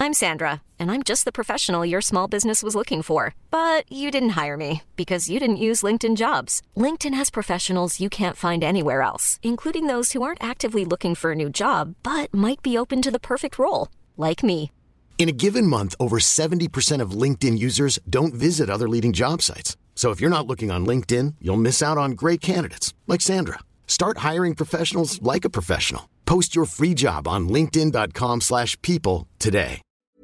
I'm Sandra, and I'm just the professional your small business was looking for. But you didn't hire me because you didn't use LinkedIn Jobs. LinkedIn has professionals you can't find anywhere else, including those who aren't actively looking for a new job, but might be open to the perfect role, like me. In a given month, over 70% of LinkedIn users don't visit other leading job sites. So if you're not looking on LinkedIn, you'll miss out on great candidates like Sandra. Start hiring professionals like a professional. Post your free job on linkedin.com/people today.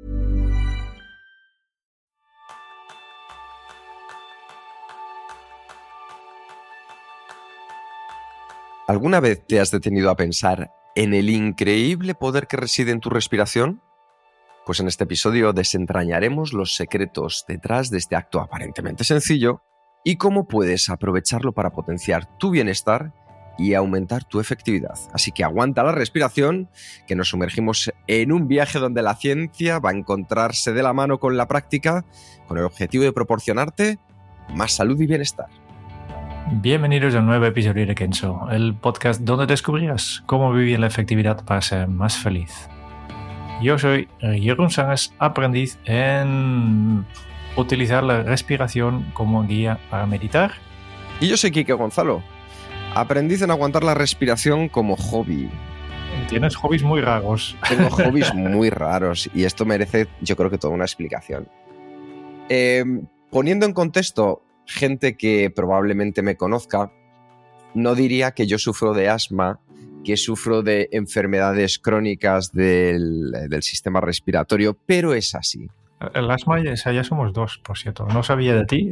¿Alguna vez te has detenido a pensar en el increíble poder que reside en tu respiración? Pues en este episodio desentrañaremos los secretos detrás de este acto aparentemente sencillo y cómo puedes aprovecharlo para potenciar tu bienestar y aumentar tu efectividad. Así que aguanta la respiración, que nos sumergimos en un viaje donde la ciencia va a encontrarse de la mano con la práctica, con el objetivo de proporcionarte más salud y bienestar. Bienvenidos a un nuevo episodio de Kenso, el podcast donde descubrirás cómo vivir la efectividad para ser más feliz. Yo soy Jeroen Sanges, aprendiz en utilizar la respiración como guía para meditar. Y yo soy Quique Gonzalo, aprendiz en aguantar la respiración como hobby. Tienes hobbies muy raros. Tengo hobbies muy raros y esto merece, yo creo que toda una explicación. Poniendo en contexto gente que probablemente me conozca, no diría que yo sufro de asma, que sufro de enfermedades crónicas del sistema respiratorio, pero es así. El asma ya somos dos, por cierto. No sabía de ti.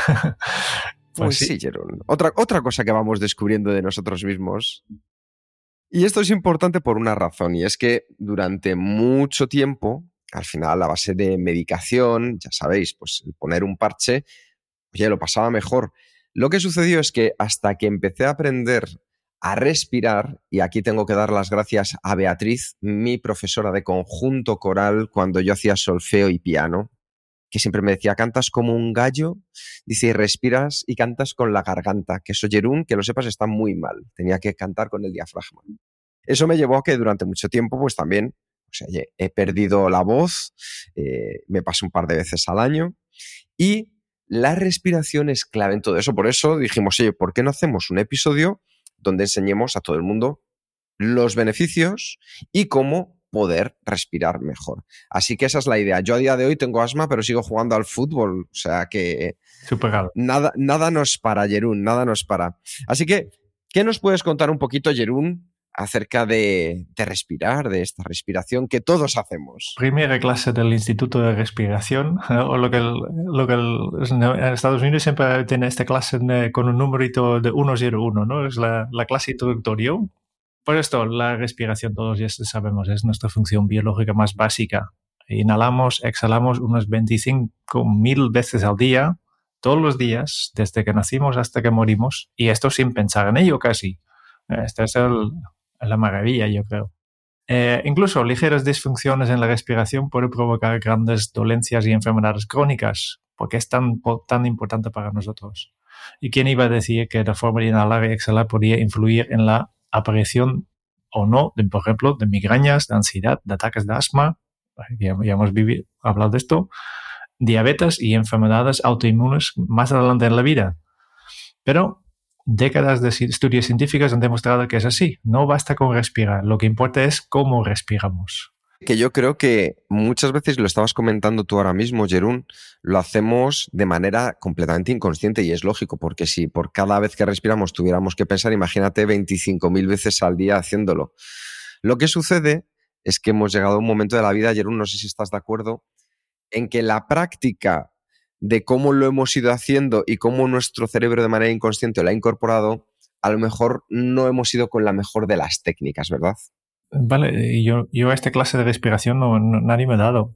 Pues sí, Jeroen. Otra cosa que vamos descubriendo de nosotros mismos. Y esto es importante por una razón, y es que durante mucho tiempo, al final, a base de medicación, ya sabéis, pues el poner un parche, oye, lo pasaba mejor. Lo que sucedió es que hasta que empecé a aprender a respirar, y aquí tengo que dar las gracias a Beatriz, mi profesora de conjunto coral cuando yo hacía solfeo y piano, que siempre me decía, cantas como un gallo, dice, y respiras y cantas con la garganta, que eso, Jeroen, que lo sepas, está muy mal, tenía que cantar con el diafragma. Eso me llevó a que durante mucho tiempo, pues también, o sea, he perdido la voz, me paso un par de veces al año, y la respiración es clave en todo eso. Por eso dijimos, oye, ¿por qué no hacemos un episodio donde enseñemos a todo el mundo los beneficios y cómo poder respirar mejor? Así que esa es la idea. Yo a día de hoy tengo asma, pero sigo jugando al fútbol. O sea que nada nos para, Jeroen, nada nos para. Así que, ¿qué nos puedes contar un poquito, Jeroen, acerca de respirar, de esta respiración que todos hacemos? Primera clase del Instituto de Respiración, o lo que en Estados Unidos siempre tiene esta clase con un numerito de 101, ¿no? Es la clase introductoria. Por esto, la respiración, todos ya sabemos, es nuestra función biológica más básica. Inhalamos, exhalamos unas 25.000 veces al día, todos los días, desde que nacimos hasta que morimos, y esto sin pensar en ello casi. Esta es la maravilla, yo creo. Incluso ligeras disfunciones en la respiración pueden provocar grandes dolencias y enfermedades crónicas, porque es tan importante para nosotros. ¿Y quién iba a decir que la forma de inhalar y exhalar podía influir en la aparición o no, por ejemplo, de migrañas, de ansiedad, de ataques de asma? Ya hemos hablado de esto. Diabetes y enfermedades autoinmunes más adelante en la vida. Pero décadas de estudios científicos han demostrado que es así. No basta con respirar. Lo que importa es cómo respiramos. Que yo creo que muchas veces, lo estabas comentando tú ahora mismo, Jeroen, lo hacemos de manera completamente inconsciente, y es lógico, porque si por cada vez que respiramos tuviéramos que pensar, imagínate 25.000 veces al día haciéndolo. Lo que sucede es que hemos llegado a un momento de la vida, Jeroen, no sé si estás de acuerdo, en que la práctica de cómo lo hemos ido haciendo y cómo nuestro cerebro de manera inconsciente lo ha incorporado, a lo mejor no hemos ido con la mejor de las técnicas, ¿verdad? Vale, yo a esta clase de respiración nadie me ha dado.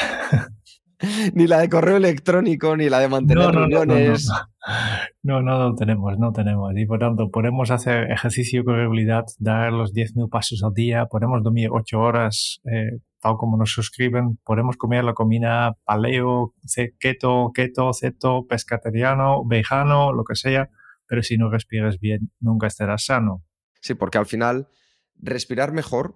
Ni la de correo electrónico, ni la de mantener reuniones. No tenemos. Y por tanto, podemos hacer ejercicio con regularidad, dar los 10.000 pasos al día, podemos dormir 8 horas, tal como nos suscriben, podemos comer la comida paleo, keto, ceto, pescatariano, vegano, lo que sea, pero si no respiras bien, nunca estarás sano. Sí, porque al final respirar mejor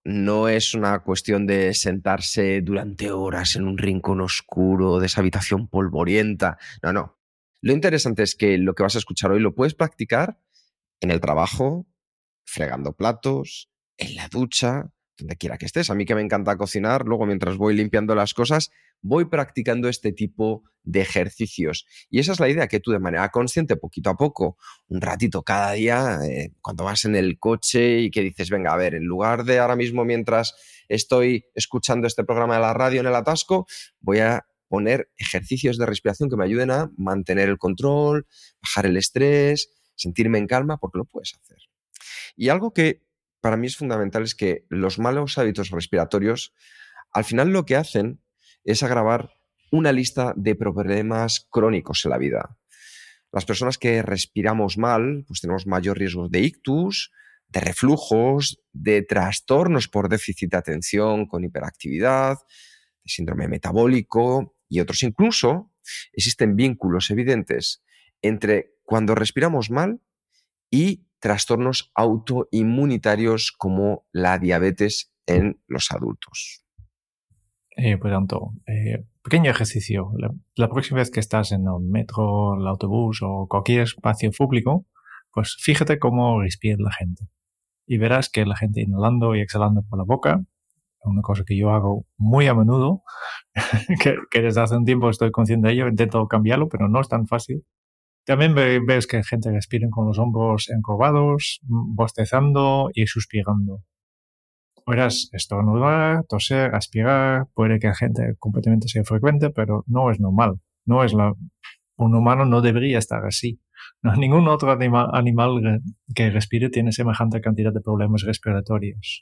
no es una cuestión de sentarse durante horas en un rincón oscuro de esa habitación polvorienta. No, no. Lo interesante es que lo que vas a escuchar hoy lo puedes practicar en el trabajo, fregando platos, en la ducha, donde quiera que estés. A mí que me encanta cocinar, luego mientras voy limpiando las cosas, voy practicando este tipo de ejercicios. Y esa es la idea, que tú de manera consciente, poquito a poco, un ratito cada día, cuando vas en el coche y que dices, venga, a ver, en lugar de ahora mismo mientras estoy escuchando este programa de la radio en el atasco, voy a poner ejercicios de respiración que me ayuden a mantener el control, bajar el estrés, sentirme en calma, porque lo puedes hacer. Y algo que para mí es fundamental es que los malos hábitos respiratorios al final lo que hacen es agravar una lista de problemas crónicos en la vida. Las personas que respiramos mal, pues tenemos mayor riesgo de ictus, de reflujos, de trastornos por déficit de atención con hiperactividad, de síndrome metabólico y otros. Incluso existen vínculos evidentes entre cuando respiramos mal y trastornos autoinmunitarios como la diabetes en los adultos. Por tanto, pequeño ejercicio. La próxima vez que estás en el metro, el autobús o cualquier espacio público, pues fíjate cómo respira la gente. Y verás que la gente inhalando y exhalando por la boca, una cosa que yo hago muy a menudo, que desde hace un tiempo estoy consciente de ello, intento cambiarlo, pero no es tan fácil. También ves que gente respira con los hombros encorvados, bostezando y suspirando. Verás estornudar, toser, aspirar, puede que la gente completamente sea frecuente, pero no es normal. Un humano no debería estar así. No, ningún otro animal que respire tiene semejante cantidad de problemas respiratorios.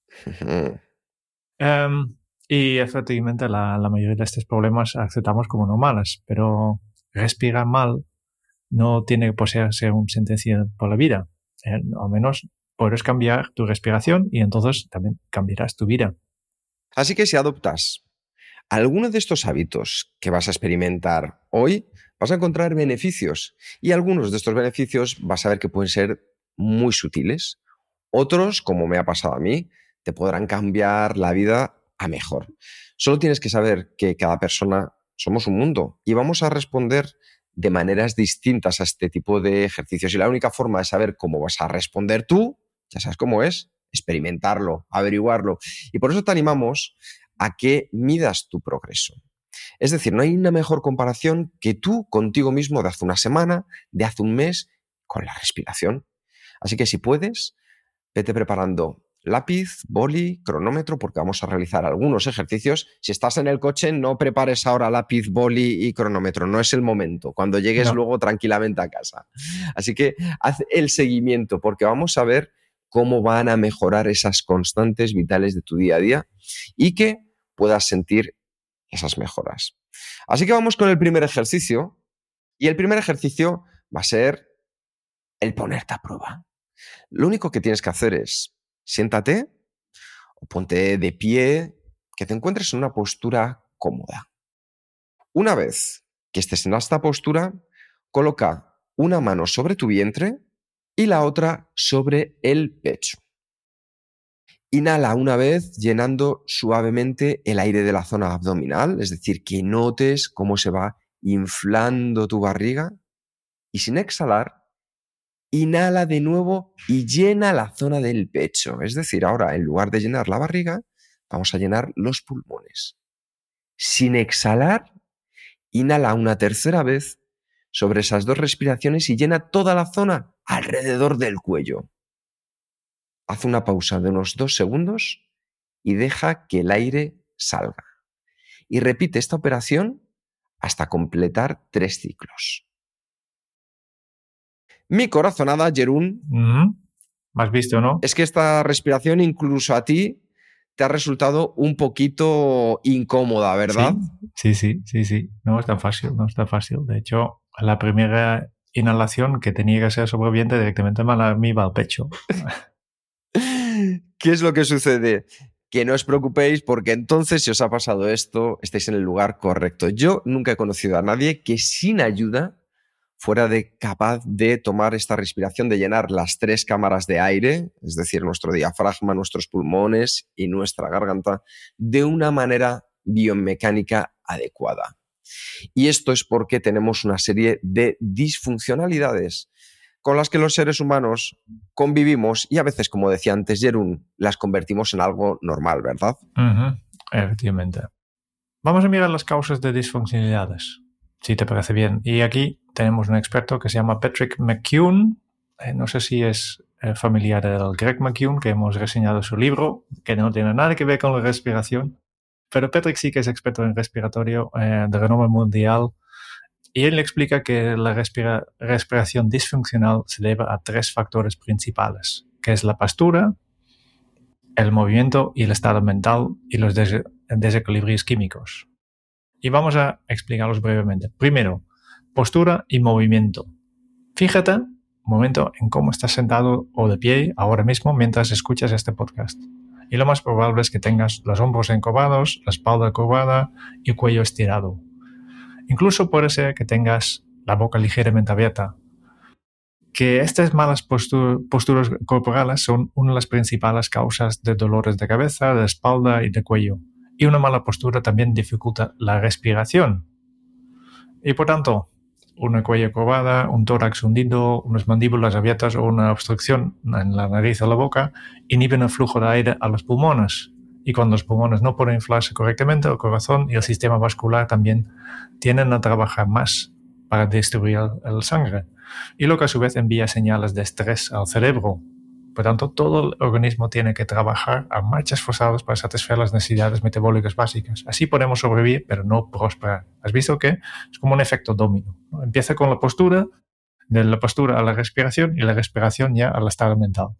Y efectivamente la mayoría de estos problemas aceptamos como normales, pero respirar mal no tiene que ser una sentencia por la vida. Al menos puedes cambiar tu respiración y entonces también cambiarás tu vida. Así que si adoptas alguno de estos hábitos que vas a experimentar hoy, vas a encontrar beneficios. Y algunos de estos beneficios vas a ver que pueden ser muy sutiles. Otros, como me ha pasado a mí, te podrán cambiar la vida a mejor. Solo tienes que saber que cada persona somos un mundo y vamos a responder de maneras distintas a este tipo de ejercicios. Y la única forma de saber cómo vas a responder tú, ya sabes cómo es, experimentarlo, averiguarlo. Y por eso te animamos a que midas tu progreso. Es decir, no hay una mejor comparación que tú contigo mismo de hace una semana, de hace un mes, con la respiración. Así que si puedes, vete preparando lápiz, boli, cronómetro, porque vamos a realizar algunos ejercicios. Si estás en el coche, no prepares ahora lápiz, boli y cronómetro. No es el momento. Cuando llegues luego tranquilamente a casa. Así que haz el seguimiento, porque vamos a ver cómo van a mejorar esas constantes vitales de tu día a día y que puedas sentir esas mejoras. Así que vamos con el primer ejercicio. Y el primer ejercicio va a ser el ponerte a prueba. Lo único que tienes que hacer es siéntate o ponte de pie, que te encuentres en una postura cómoda. Una vez que estés en esta postura, coloca una mano sobre tu vientre y la otra sobre el pecho. Inhala una vez llenando suavemente el aire de la zona abdominal, es decir, que notes cómo se va inflando tu barriga. Y sin exhalar, inhala de nuevo y llena la zona del pecho. Es decir, ahora en lugar de llenar la barriga, vamos a llenar los pulmones. Sin exhalar, inhala una tercera vez sobre esas dos respiraciones y llena toda la zona alrededor del cuello. Haz una pausa de unos 2 segundos y deja que el aire salga. Y repite esta operación hasta completar 3 ciclos. Mi corazonada, Jeroen, ¿Me has visto, no? Es que esta respiración incluso a ti te ha resultado un poquito incómoda, ¿verdad? Sí. No está fácil. De hecho, la primera inhalación que tenía que ser sobreviviente directamente me iba al pecho. ¿Qué es lo que sucede? Que no os preocupéis porque entonces si os ha pasado esto, estáis en el lugar correcto. Yo nunca he conocido a nadie que sin ayuda fuera capaz de tomar esta respiración, de llenar las 3 cámaras de aire, es decir, nuestro diafragma, nuestros pulmones y nuestra garganta, de una manera biomecánica adecuada. Y esto es porque tenemos una serie de disfuncionalidades con las que los seres humanos convivimos y a veces, como decía antes Jeroen, las convertimos en algo normal, ¿verdad? Efectivamente. Vamos a mirar las causas de disfuncionalidades, si te parece bien. Y aquí tenemos un experto que se llama Patrick McKeown. No sé si es familiar del Greg McKeown, que hemos reseñado su libro, que no tiene nada que ver con la respiración. Pero Patrick sí que es experto en respiratorio de renombre mundial. Y él explica que la respiración disfuncional se debe a 3 factores principales, que es la postura, el movimiento y el estado mental y los desequilibrios químicos. Y vamos a explicarlos brevemente. Primero, postura y movimiento. Fíjate un momento en cómo estás sentado o de pie ahora mismo mientras escuchas este podcast. Y lo más probable es que tengas los hombros encorvados, la espalda curvada y el cuello estirado. Incluso puede ser que tengas la boca ligeramente abierta. Que estas malas posturas corporales son una de las principales causas de dolores de cabeza, de espalda y de cuello. Y una mala postura también dificulta la respiración. Y por tanto, una cuello curvada, un tórax hundido, unas mandíbulas abiertas o una obstrucción en la nariz o la boca inhiben el flujo de aire a los pulmones. Y cuando los pulmones no pueden inflarse correctamente, el corazón y el sistema vascular también tienden a trabajar más para distribuir la sangre. Y lo que a su vez envía señales de estrés al cerebro. Por tanto, todo el organismo tiene que trabajar a marchas forzadas para satisfacer las necesidades metabólicas básicas. Así podemos sobrevivir, pero no prosperar. ¿Has visto que es como un efecto dominó, ¿no? Empieza con la postura, de la postura a la respiración y la respiración ya al estado mental.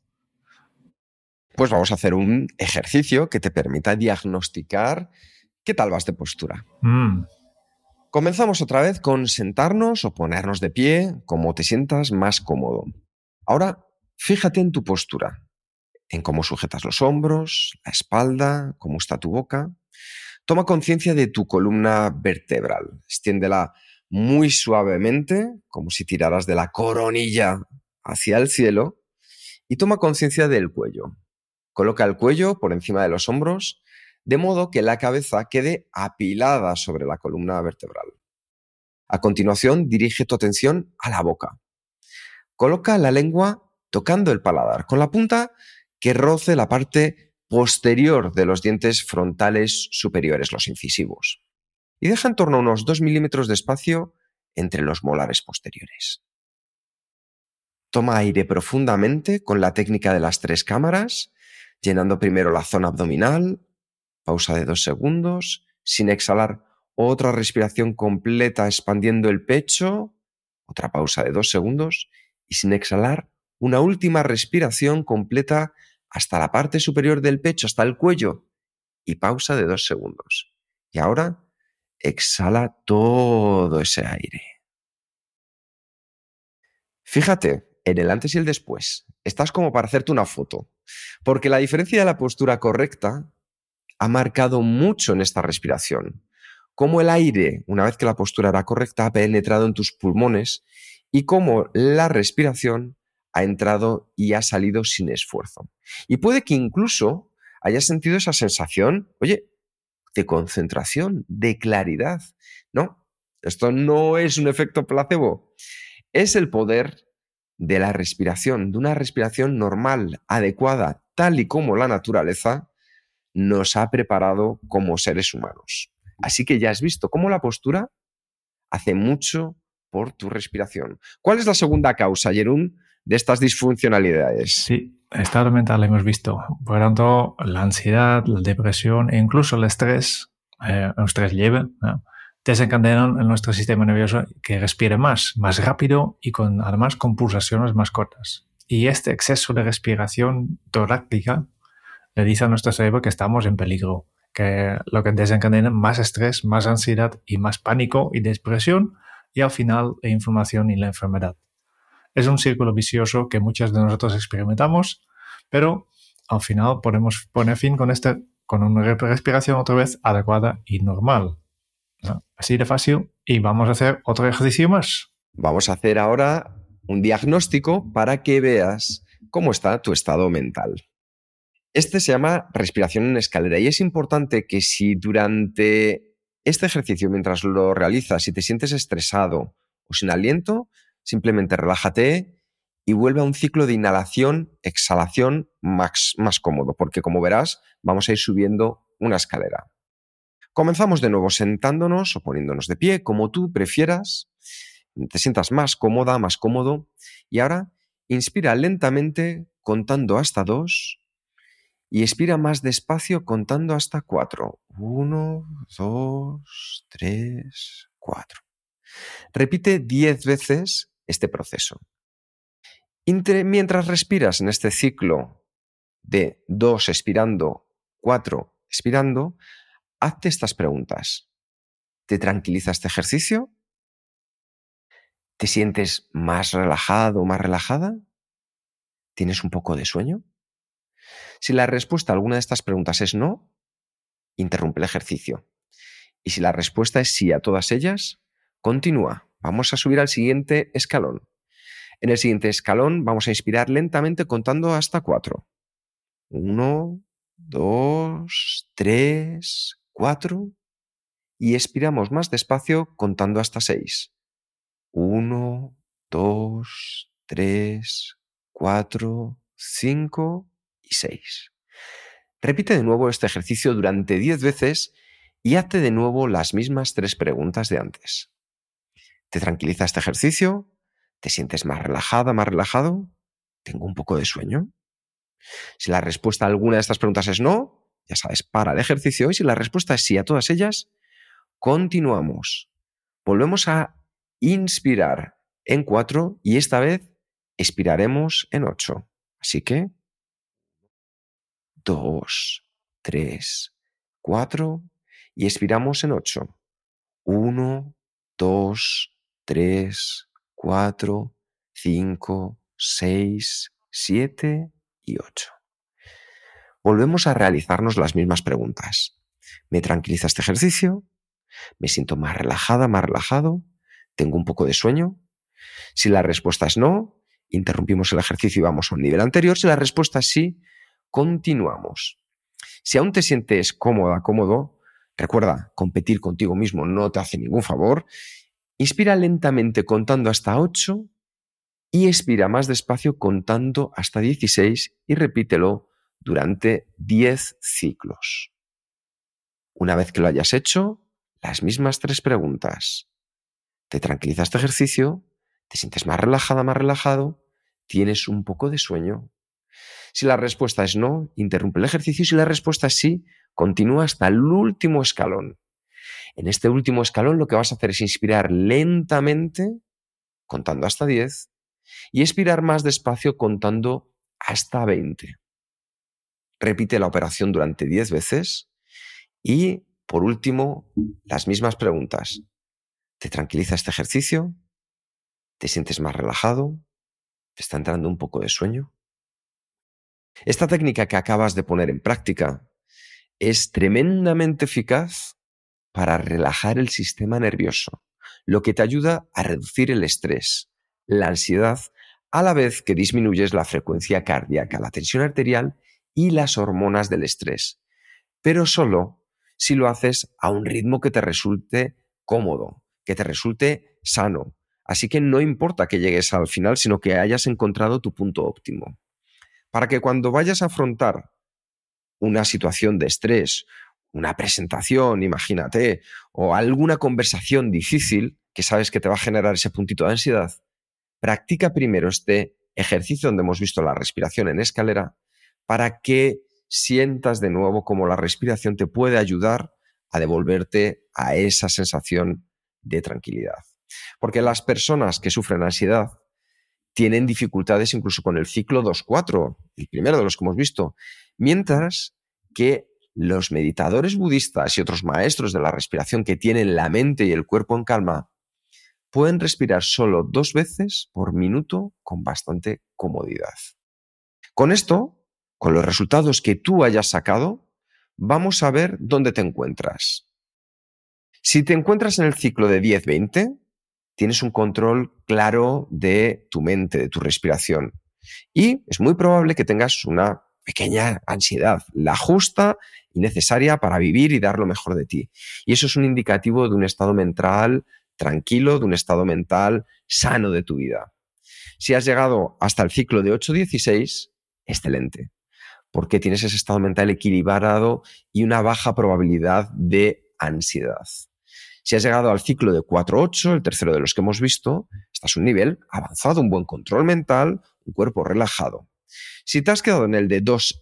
Pues vamos a hacer un ejercicio que te permita diagnosticar qué tal vas de postura. Comenzamos otra vez con sentarnos o ponernos de pie, como te sientas más cómodo. Ahora, fíjate en tu postura, en cómo sujetas los hombros, la espalda, cómo está tu boca. Toma conciencia de tu columna vertebral. Extiéndela muy suavemente, como si tiraras de la coronilla hacia el cielo, y toma conciencia del cuello. Coloca el cuello por encima de los hombros, de modo que la cabeza quede apilada sobre la columna vertebral. A continuación, dirige tu atención a la boca. Coloca la lengua tocando el paladar, con la punta que roce la parte posterior de los dientes frontales superiores, los incisivos. Y deja en torno a unos 2 milímetros de espacio entre los molares posteriores. Toma aire profundamente con la técnica de las 3 cámaras, llenando primero la zona abdominal, pausa de 2 segundos, sin exhalar otra respiración completa expandiendo el pecho, otra pausa de 2 segundos y sin exhalar una última respiración completa hasta la parte superior del pecho, hasta el cuello y pausa de 2 segundos. Y ahora exhala todo ese aire. Fíjate en el antes y el después. Estás como para hacerte una foto, porque la diferencia de la postura correcta ha marcado mucho en esta respiración. Cómo el aire, una vez que la postura era correcta, ha penetrado en tus pulmones y cómo la respiración ha entrado y ha salido sin esfuerzo. Y puede que incluso hayas sentido esa sensación, oye, de concentración, de claridad. No, esto no es un efecto placebo. Es el poder de la respiración, de una respiración normal, adecuada, tal y como la naturaleza nos ha preparado como seres humanos. Así que ya has visto cómo la postura hace mucho por tu respiración. ¿Cuál es la segunda causa, Jeroen, de estas disfuncionalidades? Sí, estado mental hemos visto. Por tanto, la ansiedad, la depresión e incluso el estrés leve, ¿no?, desencadenan en nuestro sistema nervioso que respire más rápido y además con pulsaciones más cortas. Y este exceso de respiración torácica le dice a nuestro cerebro que estamos en peligro, que lo que desencadena más estrés, más ansiedad y más pánico y depresión, y al final la inflamación y la enfermedad. Es un círculo vicioso que muchos de nosotros experimentamos, pero al final podemos poner fin con una respiración otra vez adecuada y normal, ¿no? Así de fácil. Y vamos a hacer otro ejercicio más. Vamos a hacer ahora un diagnóstico para que veas cómo está tu estado mental. Este se llama respiración en escalera y es importante que si durante este ejercicio, mientras lo realizas, si te sientes estresado o sin aliento, simplemente relájate y vuelve a un ciclo de inhalación-exhalación más cómodo, porque como verás, vamos a ir subiendo una escalera. Comenzamos de nuevo sentándonos o poniéndonos de pie, como tú prefieras, te sientas más cómoda, más cómodo, y ahora inspira lentamente contando hasta 2 y expira más despacio contando hasta 4. 1, 2, 3, 4. Repite 10 veces este proceso. Mientras respiras en este ciclo de 2 expirando, 4 expirando, hazte estas preguntas. ¿Te tranquiliza este ejercicio? ¿Te sientes más relajado o más relajada? ¿Tienes un poco de sueño? Si la respuesta a alguna de estas preguntas es no, interrumpe el ejercicio. Y si la respuesta es sí a todas ellas, continúa. Vamos a subir al siguiente escalón. En el siguiente escalón vamos a inspirar lentamente contando hasta 4. 1, 2, 3, 4. Y expiramos más despacio contando hasta 6. 1, 2, 3, 4, 5 y 6. Repite de nuevo este ejercicio durante 10 veces y hazte de nuevo las mismas 3 preguntas de antes. ¿Te tranquiliza este ejercicio? ¿Te sientes más relajada, más relajado? ¿Tengo un poco de sueño? Si la respuesta a alguna de estas preguntas es no, ya sabes, para el ejercicio. Y si la respuesta es sí a todas ellas, continuamos. Volvemos a inspirar en 4 y esta vez expiraremos en 8. Así que 2, 3, 4 y expiramos en 8. 1, 2, 3, 4, 5, 6, 7 y 8. Volvemos a realizarnos las mismas preguntas. ¿Me tranquiliza este ejercicio? ¿Me siento más relajada, más relajado? ¿Tengo un poco de sueño? Si la respuesta es no, interrumpimos el ejercicio y vamos a un nivel anterior. Si la respuesta es sí, continuamos. Si aún te sientes cómoda, cómodo, recuerda, competir contigo mismo no te hace ningún favor. Inspira lentamente contando hasta 8 y expira más despacio contando hasta 16 y repítelo durante 10 ciclos. Una vez que lo hayas hecho, las mismas 3 preguntas. ¿Te tranquiliza este ejercicio? ¿Te sientes más relajada, más relajado? ¿Tienes un poco de sueño? Si la respuesta es no, interrumpe el ejercicio. Si la respuesta es sí, continúa hasta el último escalón. En este último escalón lo que vas a hacer es inspirar lentamente, contando hasta 10, y expirar más despacio contando hasta 20. Repite la operación durante 10 veces y, por último, las mismas preguntas. ¿Te tranquiliza este ejercicio? ¿Te sientes más relajado? ¿Te está entrando un poco de sueño? Esta técnica que acabas de poner en práctica es tremendamente eficaz para relajar el sistema nervioso, lo que te ayuda a reducir el estrés, la ansiedad, a la vez que disminuyes la frecuencia cardíaca, la tensión arterial y las hormonas del estrés, pero solo si lo haces a un ritmo que te resulte cómodo, que te resulte sano. Así que no importa que llegues al final, sino que hayas encontrado tu punto óptimo. Para que cuando vayas a afrontar una situación de estrés, una presentación, imagínate, o alguna conversación difícil que sabes que te va a generar ese puntito de ansiedad, practica primero este ejercicio donde hemos visto la respiración en escalera para que sientas de nuevo cómo la respiración te puede ayudar a devolverte a esa sensación de tranquilidad. Porque las personas que sufren ansiedad tienen dificultades incluso con el ciclo 2-4, el primero de los que hemos visto, mientras que los meditadores budistas y otros maestros de la respiración que tienen la mente y el cuerpo en calma pueden respirar solo 2 veces por minuto con bastante comodidad. Con esto, con los resultados que tú hayas sacado, vamos a ver dónde te encuentras. Si te encuentras en el ciclo de 10-20, tienes un control claro de tu mente, de tu respiración. Y es muy probable que tengas una pequeña ansiedad, la justa y necesaria para vivir y dar lo mejor de ti. Y eso es un indicativo de un estado mental tranquilo, de un estado mental sano de tu vida. Si has llegado hasta el ciclo de 8-16, excelente, porque tienes ese estado mental equilibrado y una baja probabilidad de ansiedad. Si has llegado al ciclo de 4-8, el tercero de los que hemos visto, estás a un nivel avanzado, un buen control mental, un cuerpo relajado. Si te has quedado en el de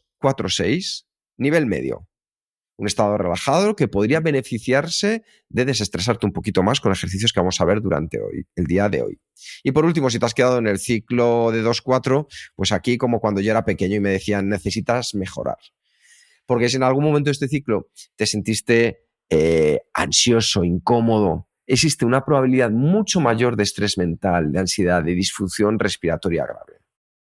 2-4-6, nivel medio, un estado relajado que podría beneficiarse de desestresarte un poquito más con ejercicios que vamos a ver durante el día de hoy. Y por último, si te has quedado en el ciclo de 2-4, pues aquí como cuando yo era pequeño y me decían necesitas mejorar. Porque si en algún momento de este ciclo te sentiste ansioso, incómodo, existe una probabilidad mucho mayor de estrés mental, de ansiedad, de disfunción respiratoria grave.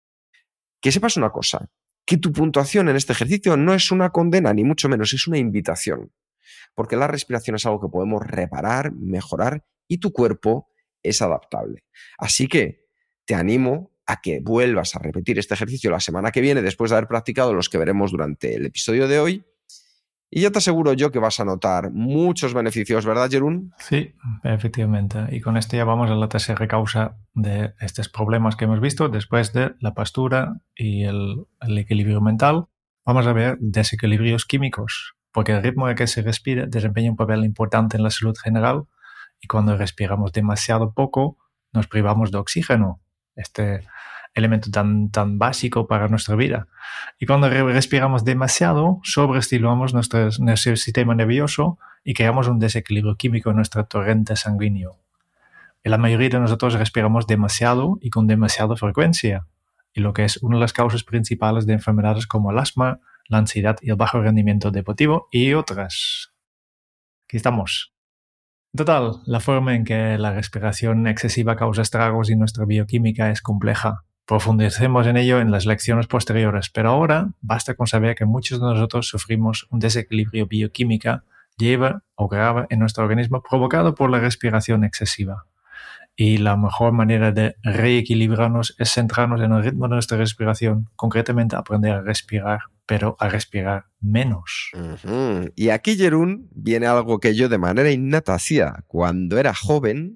Que sepas una cosa, que tu puntuación en este ejercicio no es una condena, ni mucho menos, es una invitación. Porque la respiración es algo que podemos reparar, mejorar y tu cuerpo es adaptable. Así que te animo a que vuelvas a repetir este ejercicio la semana que viene después de haber practicado los que veremos durante el episodio de hoy. Y ya te aseguro yo que vas a notar muchos beneficios, ¿verdad, Jeroen? Sí, efectivamente. Y con esto ya vamos a la tercera causa de estos problemas que hemos visto. Después de la postura y el equilibrio mental, vamos a ver desequilibrios químicos, porque el ritmo de que se respira desempeña un papel importante en la salud general y cuando respiramos demasiado poco, nos privamos de oxígeno, este elemento tan básico para nuestra vida. Y cuando respiramos demasiado, sobreestimulamos nuestro sistema nervioso y creamos un desequilibrio químico en nuestro torrente sanguíneo. Y la mayoría de nosotros respiramos demasiado y con demasiada frecuencia, y lo que es una de las causas principales de enfermedades como el asma, la ansiedad y el bajo rendimiento deportivo y otras. Aquí estamos. En total, la forma en que la respiración excesiva causa estragos en nuestra bioquímica es compleja. Profundicemos en ello en las lecciones posteriores, pero ahora basta con saber que muchos de nosotros sufrimos un desequilibrio bioquímica leve o grave en nuestro organismo provocado por la respiración excesiva. Y la mejor manera de reequilibrarnos es centrarnos en el ritmo de nuestra respiración, concretamente aprender a respirar, pero a respirar menos. Y aquí, Jeroen, viene algo que yo de manera innata hacía cuando era joven,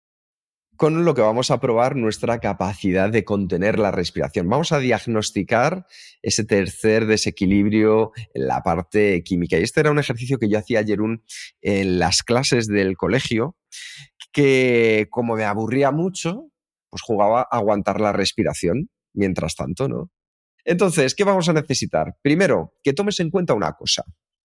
con lo que vamos a probar nuestra capacidad de contener la respiración. Vamos a diagnosticar ese tercer desequilibrio en la parte química. Y este era un ejercicio que yo hacía, Jeroen, en las clases del colegio, que como me aburría mucho, pues jugaba a aguantar la respiración mientras tanto, ¿no? Entonces, ¿qué vamos a necesitar? Primero, que tomes en cuenta una cosa.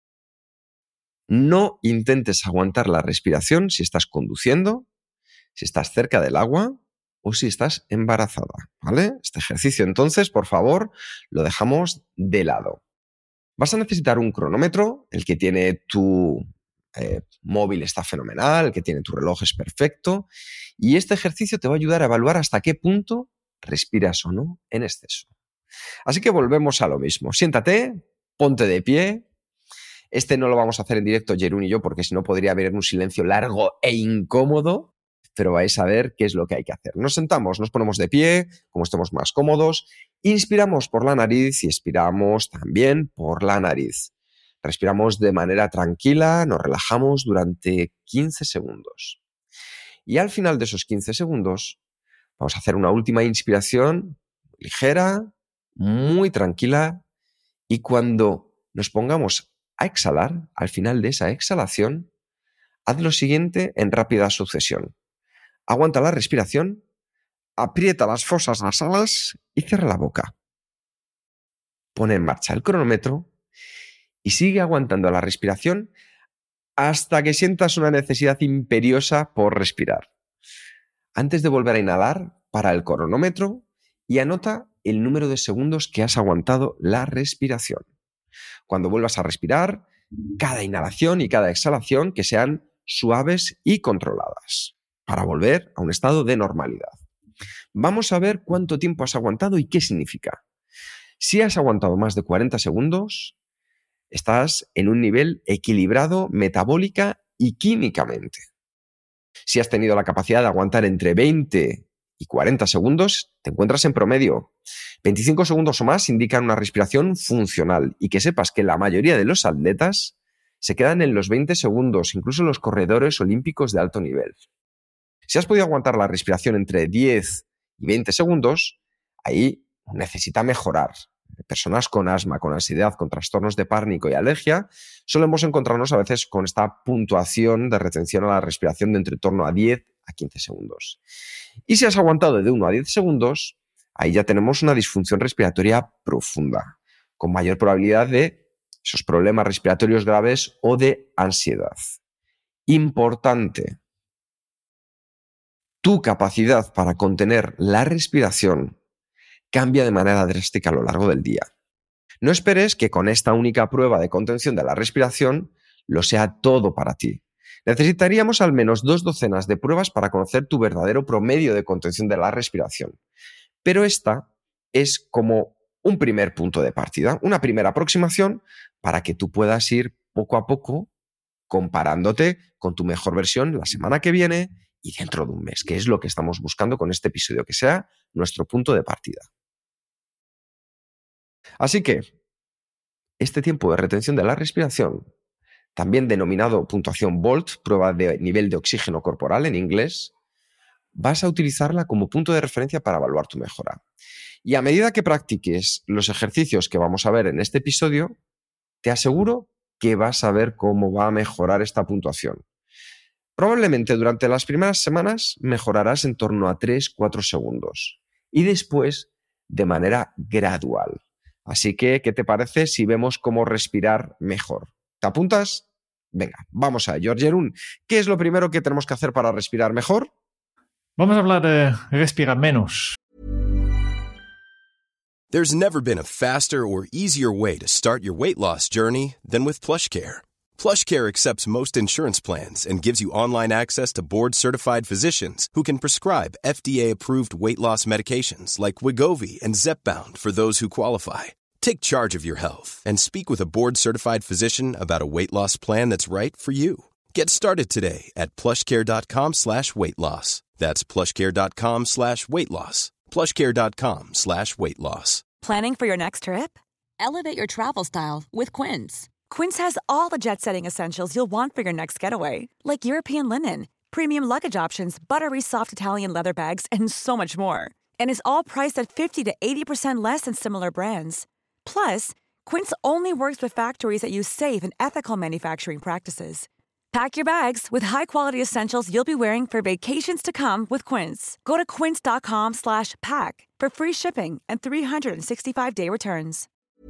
No intentes aguantar la respiración si estás conduciendo, si estás cerca del agua o si estás embarazada, ¿vale? Este ejercicio, entonces, por favor, lo dejamos de lado. Vas a necesitar un cronómetro, el que tiene tu móvil está fenomenal, el que tiene tu reloj es perfecto, y este ejercicio te va a ayudar a evaluar hasta qué punto respiras o no en exceso. Así que volvemos a lo mismo. Siéntate, ponte de pie. Este no lo vamos a hacer en directo, Jeroen y yo, porque si no podría haber un silencio largo e incómodo, pero vais a ver qué es lo que hay que hacer. Nos sentamos, nos ponemos de pie, como estemos más cómodos, inspiramos por la nariz y expiramos también por la nariz. Respiramos de manera tranquila, nos relajamos durante 15 segundos. Y al final de esos 15 segundos, vamos a hacer una última inspiración ligera, muy tranquila, y cuando nos pongamos a exhalar, al final de esa exhalación, haz lo siguiente en rápida sucesión. Aguanta la respiración, aprieta las fosas nasales y cierra la boca. Pone en marcha el cronómetro y sigue aguantando la respiración hasta que sientas una necesidad imperiosa por respirar. Antes de volver a inhalar, para el cronómetro y anota el número de segundos que has aguantado la respiración. Cuando vuelvas a respirar, cada inhalación y cada exhalación que sean suaves y controladas, para volver a un estado de normalidad. Vamos a ver cuánto tiempo has aguantado y qué significa. Si has aguantado más de 40 segundos, estás en un nivel equilibrado metabólica y químicamente. Si has tenido la capacidad de aguantar entre 20 y 40 segundos, te encuentras en promedio. 25 segundos o más indican una respiración funcional, y que sepas que la mayoría de los atletas se quedan en los 20 segundos, incluso los corredores olímpicos de alto nivel. Si has podido aguantar la respiración entre 10 y 20 segundos, ahí necesita mejorar. Personas con asma, con ansiedad, con trastornos de pánico y alergia, solemos encontrarnos a veces con esta puntuación de retención a la respiración de entre torno a 10 a 15 segundos. Y si has aguantado de 1 a 10 segundos, ahí ya tenemos una disfunción respiratoria profunda, con mayor probabilidad de esos problemas respiratorios graves o de ansiedad. Importante, tu capacidad para contener la respiración cambia de manera drástica a lo largo del día. No esperes que con esta única prueba de contención de la respiración lo sea todo para ti. Necesitaríamos al menos 2 docenas de pruebas para conocer tu verdadero promedio de contención de la respiración. Pero esta es como un primer punto de partida, una primera aproximación para que tú puedas ir poco a poco comparándote con tu mejor versión la semana que viene y dentro de un mes, que es lo que estamos buscando con este episodio, que sea nuestro punto de partida. Así que este tiempo de retención de la respiración, también denominado puntuación VOLT, prueba de nivel de oxígeno corporal en inglés, vas a utilizarla como punto de referencia para evaluar tu mejora. Y a medida que practiques los ejercicios que vamos a ver en este episodio, te aseguro que vas a ver cómo va a mejorar esta puntuación. Probablemente durante las primeras semanas mejorarás en torno a 3-4 segundos y después de manera gradual. Así que, ¿qué te parece si vemos cómo respirar mejor? ¿Te apuntas? Venga, vamos a ello. Jerún, ¿qué es lo primero que tenemos que hacer para respirar mejor? Vamos a hablar de respirar menos. There's never been a faster or easier way to start your weight loss journey than with PlushCare. PlushCare accepts most insurance plans and gives you online access to board-certified physicians who can prescribe FDA-approved weight loss medications like Wegovy and Zepbound for those who qualify. Take charge of your health and speak with a board-certified physician about a weight loss plan that's right for you. Get started today at plushcare.com/weightloss. That's plushcare.com/weightloss. plushcare.com/weightloss. Planning for your next trip? Elevate your travel style with Quince. Quince has all the jet-setting essentials you'll want for your next getaway, like European linen, premium luggage options, buttery soft Italian leather bags, and so much more. And is all priced at 50 to 80% less than similar brands. Plus, Quince only works with factories that use safe and ethical manufacturing practices. Pack your bags with high-quality essentials you'll be wearing for vacations to come with Quince. Go to quince.com/pack for free shipping and 365-day returns.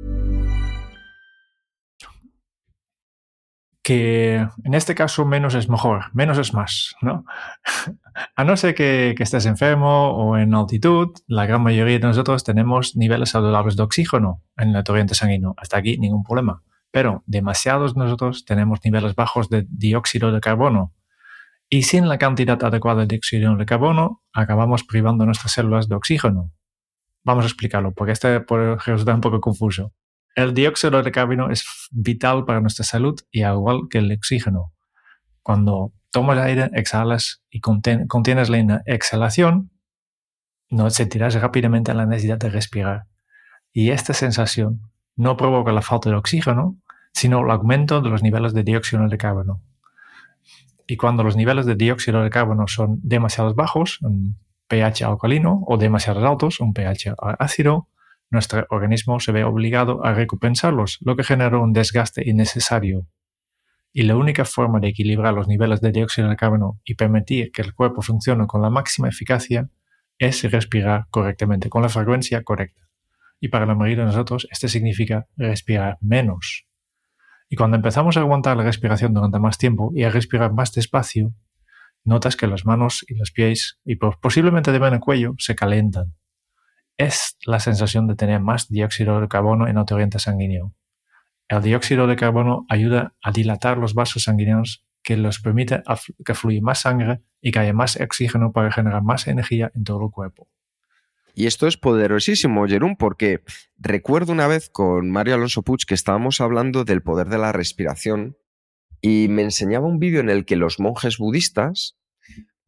Que en este caso menos es mejor, menos es más, ¿no? A no ser que estés enfermo o en altitud, la gran mayoría de nosotros tenemos niveles saludables de oxígeno en el torrente sanguíneo. Hasta aquí ningún problema. Pero demasiados de nosotros tenemos niveles bajos de dióxido de carbono. Y sin la cantidad adecuada de dióxido de carbono, acabamos privando nuestras células de oxígeno. Vamos a explicarlo, porque puede resultar un poco confuso. El dióxido de carbono es vital para nuestra salud y al igual que el oxígeno. Cuando tomas aire, exhalas y contienes la exhalación, no sentirás rápidamente la necesidad de respirar. Y esta sensación no provoca la falta de oxígeno, sino el aumento de los niveles de dióxido de carbono. Y cuando los niveles de dióxido de carbono son demasiado bajos, un pH alcalino, o demasiado altos, un pH ácido, nuestro organismo se ve obligado a recompensarlos, lo que genera un desgaste innecesario. Y la única forma de equilibrar los niveles de dióxido de carbono y permitir que el cuerpo funcione con la máxima eficacia es respirar correctamente, con la frecuencia correcta. Y para la mayoría de nosotros, esto significa respirar menos. Y cuando empezamos a aguantar la respiración durante más tiempo y a respirar más despacio, notas que las manos y los pies, y posiblemente también el cuello, se calientan. Es la sensación de tener más dióxido de carbono en el torrente sanguíneo. El dióxido de carbono ayuda a dilatar los vasos sanguíneos, que les permite que fluya más sangre y que haya más oxígeno para generar más energía en todo el cuerpo. Y esto es poderosísimo, Jerún, porque recuerdo una vez con Mario Alonso Puig que estábamos hablando del poder de la respiración y me enseñaba un vídeo en el que los monjes budistas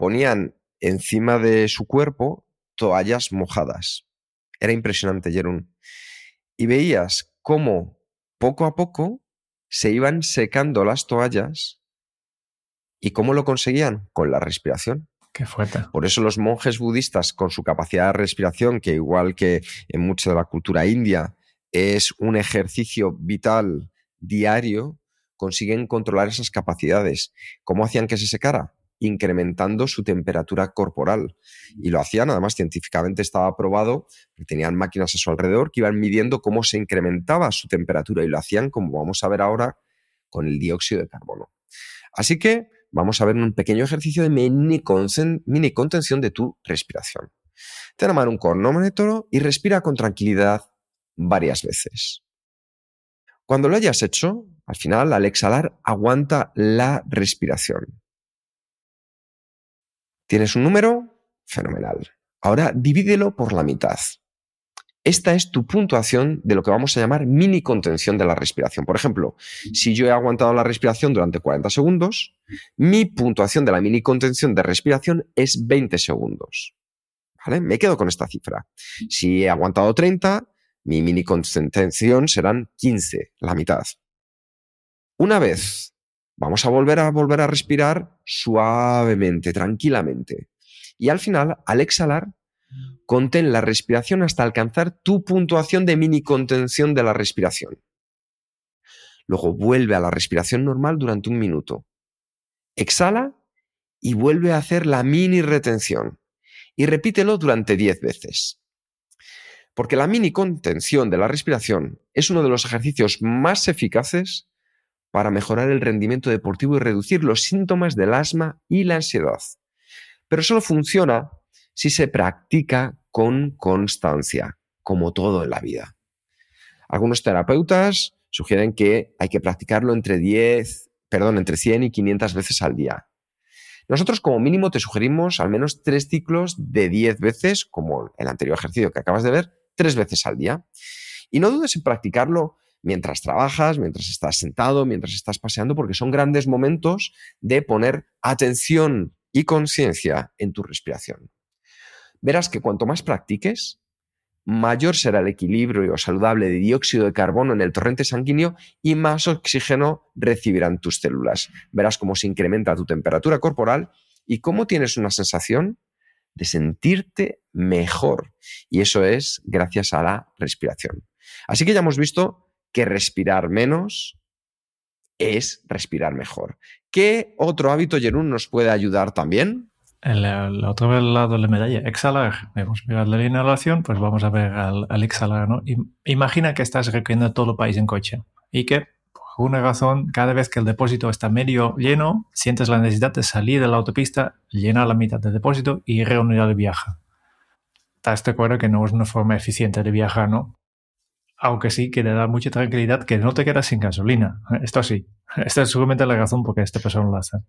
ponían encima de su cuerpo toallas mojadas. Era impresionante, Jeroen. Y veías cómo poco a poco se iban secando las toallas. ¿Y cómo lo conseguían? Con la respiración. Qué fuerte. Por eso los monjes budistas, con su capacidad de respiración, que igual que en mucha de la cultura india, es un ejercicio vital diario, consiguen controlar esas capacidades. ¿Cómo hacían que se secara? Incrementando su temperatura corporal. Y lo hacían, además científicamente estaba probado, que tenían máquinas a su alrededor que iban midiendo cómo se incrementaba su temperatura y lo hacían, como vamos a ver ahora, con el dióxido de carbono. Así que vamos a ver un pequeño ejercicio de mini contención de tu respiración. Ten a mano un cronómetro y respira con tranquilidad varias veces. Cuando lo hayas hecho, al final, al exhalar, aguanta la respiración. ¿Tienes un número? Fenomenal. Ahora divídelo por la mitad. Esta es tu puntuación de lo que vamos a llamar mini contención de la respiración. Por ejemplo, si yo he aguantado la respiración durante 40 segundos, mi puntuación de la mini contención de respiración es 20 segundos. ¿Vale? Me quedo con esta cifra. Si he aguantado 30, mi mini contención serán 15, la mitad. Una vez, vamos a volver a respirar suavemente, tranquilamente. Y al final, al exhalar, contén la respiración hasta alcanzar tu puntuación de mini contención de la respiración. Luego vuelve a la respiración normal durante 1 minuto. Exhala y vuelve a hacer la mini retención. Y repítelo durante 10 veces. Porque la mini contención de la respiración es uno de los ejercicios más eficaces para mejorar el rendimiento deportivo y reducir los síntomas del asma y la ansiedad. Pero solo funciona si se practica con constancia, como todo en la vida. Algunos terapeutas sugieren que hay que practicarlo entre 100 y 500 veces al día. Nosotros como mínimo te sugerimos al menos 3 ciclos de 10 veces, como el anterior ejercicio que acabas de ver, 3 veces al día. Y no dudes en practicarlo mientras trabajas, mientras estás sentado, mientras estás paseando, porque son grandes momentos de poner atención y conciencia en tu respiración. Verás que cuanto más practiques, mayor será el equilibrio saludable de dióxido de carbono en el torrente sanguíneo y más oxígeno recibirán tus células. Verás cómo se incrementa tu temperatura corporal y cómo tienes una sensación de sentirte mejor. Y eso es gracias a la respiración. Así que ya hemos visto que respirar menos es respirar mejor. ¿Qué otro hábito, Jeroen, nos puede ayudar también? El otro lado de la medalla, exhalar. Hemos mirado la inhalación, pues vamos a ver al exhalar, ¿no? Imagina que estás recorriendo todo el país en coche y que, por alguna razón, cada vez que el depósito está medio lleno, sientes la necesidad de salir de la autopista, llenar la mitad del depósito y reunir el viaje. Estás de acuerdo que no es una forma eficiente de viajar, ¿no? Aunque sí que te da mucha tranquilidad que no te quedas sin gasolina. Esto sí. Esta es seguramente la razón por qué esta persona lo hace.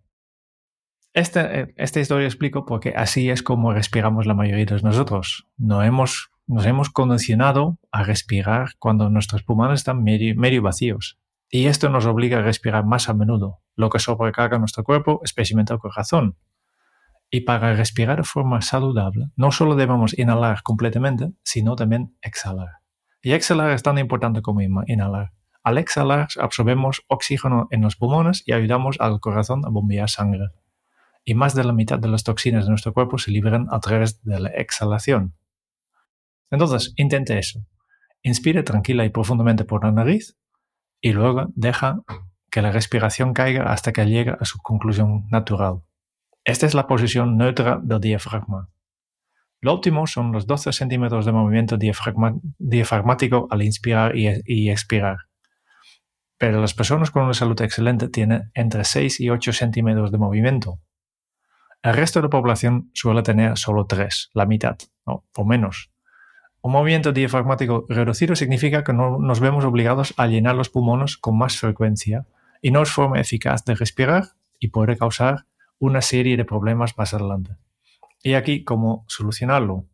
Esta historia explico porque así es como respiramos la mayoría de nosotros. Nos hemos condicionado a respirar cuando nuestros pulmones están medio vacíos. Y esto nos obliga a respirar más a menudo, lo que sobrecarga nuestro cuerpo, especialmente el corazón. Y para respirar de forma saludable, no solo debemos inhalar completamente, sino también exhalar. Y exhalar es tan importante como inhalar. Al exhalar absorbemos oxígeno en los pulmones y ayudamos al corazón a bombear sangre. Y más de la mitad de las toxinas de nuestro cuerpo se liberan a través de la exhalación. Entonces, intente eso. Inspire tranquila y profundamente por la nariz y luego deja que la respiración caiga hasta que llegue a su conclusión natural. Esta es la posición neutra del diafragma. Lo óptimo son los 12 centímetros de movimiento diafragmático al inspirar y expirar. Pero las personas con una salud excelente tienen entre 6 y 8 centímetros de movimiento. El resto de la población suele tener solo 3, la mitad, o menos. Un movimiento diafragmático reducido significa que no nos vemos obligados a llenar los pulmones con más frecuencia y no es forma eficaz de respirar y puede causar una serie de problemas más adelante. Y aquí, ¿cómo solucionarlo?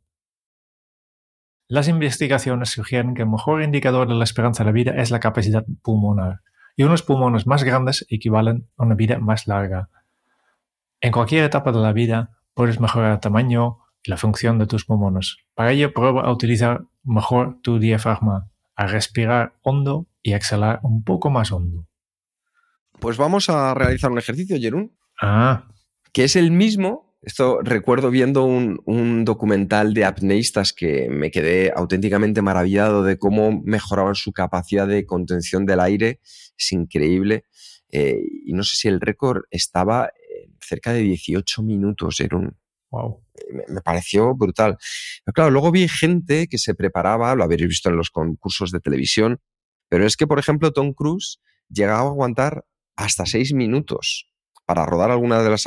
Las investigaciones sugieren que el mejor indicador de la esperanza de vida es la capacidad pulmonar, y unos pulmones más grandes equivalen a una vida más larga. En cualquier etapa de la vida puedes mejorar el tamaño y la función de tus pulmones. Para ello, prueba a utilizar mejor tu diafragma, a respirar hondo y exhalar un poco más hondo. Pues vamos a realizar un ejercicio, Jeroen, que es el mismo. Esto recuerdo viendo un documental de apneístas que me quedé auténticamente maravillado de cómo mejoraban su capacidad de contención del aire. Es increíble. Y no sé si el récord estaba cerca de 18 minutos. Wow. Me pareció brutal. Pero claro, luego vi gente que se preparaba, lo habéis visto en los concursos de televisión, pero es que, por ejemplo, Tom Cruise llegaba a aguantar hasta 6 minutos para rodar alguna de las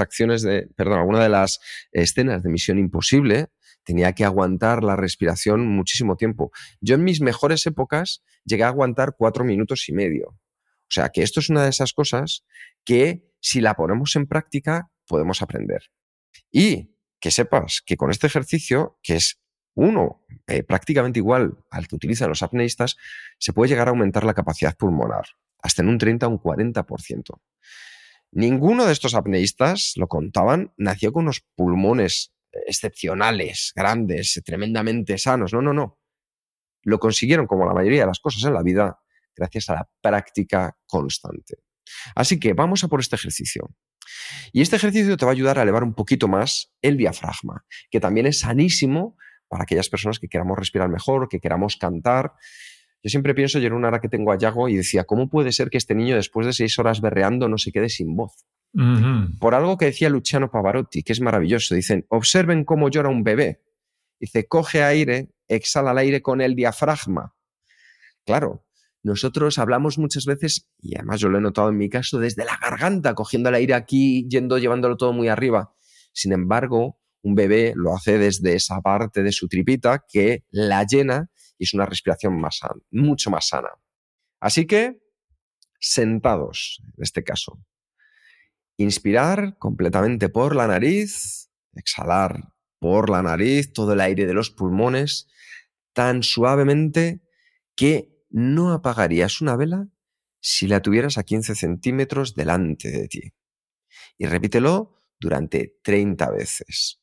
escenas de Misión Imposible. Tenía que aguantar la respiración muchísimo tiempo. Yo en mis mejores épocas llegué a aguantar 4 minutos y medio. O sea que esto es una de esas cosas que si la ponemos en práctica podemos aprender. Y que sepas que con este ejercicio, que es prácticamente igual al que utilizan los apneístas, se puede llegar a aumentar la capacidad pulmonar, hasta en un 30 o un 40%. Ninguno de estos apneístas, lo contaban, nació con unos pulmones excepcionales, grandes, tremendamente sanos. No. Lo consiguieron, como la mayoría de las cosas en la vida, gracias a la práctica constante. Así que vamos a por este ejercicio. Y este ejercicio te va a ayudar a elevar un poquito más el diafragma, que también es sanísimo para aquellas personas que queramos respirar mejor, que queramos cantar. Yo siempre pienso, Jeroen, ahora que tengo a Yago, y decía, ¿cómo puede ser que este niño después de 6 horas berreando no se quede sin voz? Por algo que decía Luciano Pavarotti, que es maravilloso. Dicen, observen cómo llora un bebé. Dice, coge aire, exhala el aire con el diafragma. Claro, nosotros hablamos muchas veces, y además yo lo he notado en mi caso, desde la garganta, cogiendo el aire aquí, llevándolo todo muy arriba. Sin embargo, un bebé lo hace desde esa parte de su tripita que la llena y es una respiración mucho más sana. Así que, sentados, en este caso. Inspirar completamente por la nariz, exhalar por la nariz todo el aire de los pulmones, tan suavemente que no apagarías una vela si la tuvieras a 15 centímetros delante de ti. Y repítelo durante 30 veces.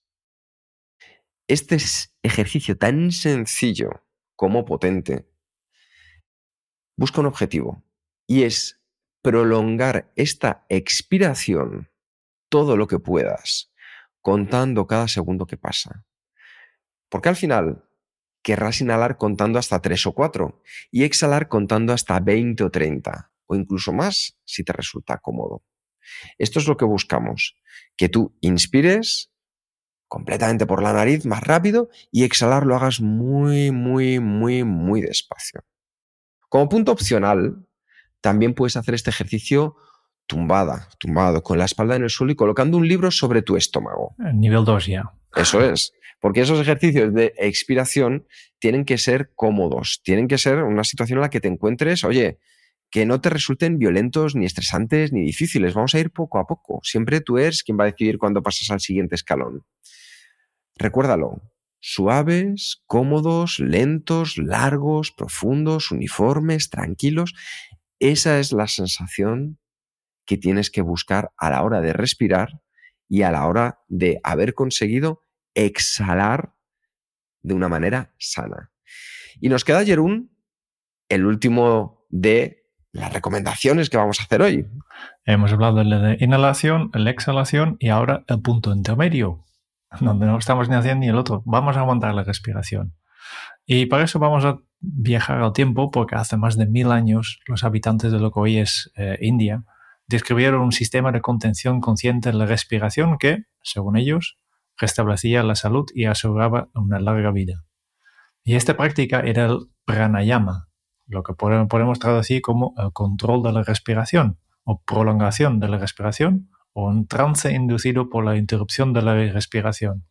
Este ejercicio tan sencillo como potente busca un objetivo y es prolongar esta expiración todo lo que puedas, contando cada segundo que pasa. Porque al final querrás inhalar contando hasta 3 o 4 y exhalar contando hasta 20 o 30 o incluso más si te resulta cómodo. Esto es lo que buscamos, que tú inspires completamente por la nariz más rápido y exhalar lo hagas muy, muy, muy, muy despacio. Como punto opcional, también puedes hacer este ejercicio tumbado, con la espalda en el suelo y colocando un libro sobre tu estómago. Nivel 2 ya. Eso es, porque esos ejercicios de expiración tienen que ser cómodos, tienen que ser una situación en la que te encuentres, que no te resulten violentos, ni estresantes, ni difíciles. Vamos a ir poco a poco. Siempre tú eres quien va a decidir cuándo pasas al siguiente escalón. Recuérdalo. Suaves, cómodos, lentos, largos, profundos, uniformes, tranquilos. Esa es la sensación que tienes que buscar a la hora de respirar y a la hora de haber conseguido exhalar de una manera sana. Y nos queda, Jeroen, el último de las recomendaciones que vamos a hacer hoy. Hemos hablado de la inhalación, la exhalación y ahora el punto intermedio, donde no estamos ni haciendo ni el otro. Vamos a aguantar la respiración. Y para eso vamos a viajar al tiempo, porque hace más de 1000 años los habitantes de lo que hoy es India describieron un sistema de contención consciente de la respiración que, según ellos, restablecía la salud y aseguraba una larga vida. Y esta práctica era el pranayama, lo que podemos traducir como el control de la respiración, o prolongación de la respiración, o un trance inducido por la interrupción de la respiración.